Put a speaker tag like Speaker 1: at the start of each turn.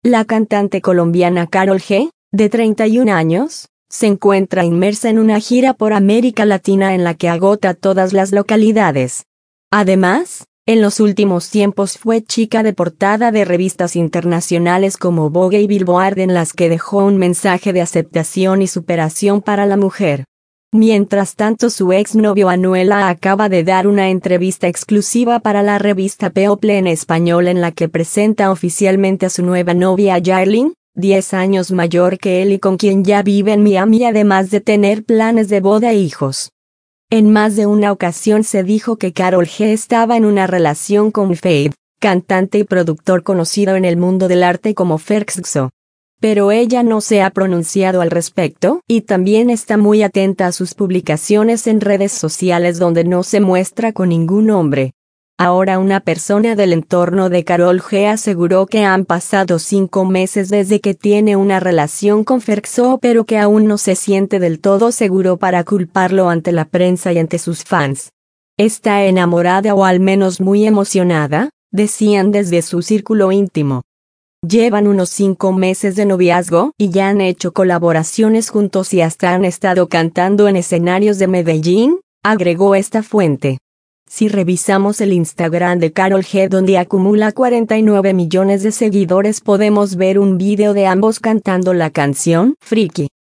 Speaker 1: La cantante colombiana Karol G, de 31 años, se encuentra inmersa en una gira por América Latina en la que agota todas las localidades. Además, en los últimos tiempos fue chica de portada de revistas internacionales como Vogue y Billboard, en las que dejó un mensaje de aceptación y superación para la mujer. Mientras tanto, su exnovio Anuela acaba de dar una entrevista exclusiva para la revista People en español, en la que presenta oficialmente a su nueva novia Yailin, 10 años mayor que él y con quien ya vive en Miami, además de tener planes de boda e hijos. En más de una ocasión se dijo que Karol G estaba en una relación con Feid, cantante y productor conocido en el mundo del arte como Ferxxo. Pero ella no se ha pronunciado al respecto, y también está muy atenta a sus publicaciones en redes sociales, donde no se muestra con ningún hombre. Ahora, una persona del entorno de Karol G aseguró que han pasado 5 meses desde que tiene una relación con Ferxxo, pero que aún no se siente del todo seguro para culparlo ante la prensa y ante sus fans. Está enamorada, o al menos muy emocionada, decían desde su círculo íntimo. Llevan unos 5 meses de noviazgo y ya han hecho colaboraciones juntos y hasta han estado cantando en escenarios de Medellín, agregó esta fuente. Si revisamos el Instagram de Karol G, donde acumula 49 millones de seguidores, podemos ver un video de ambos cantando la canción Freaky.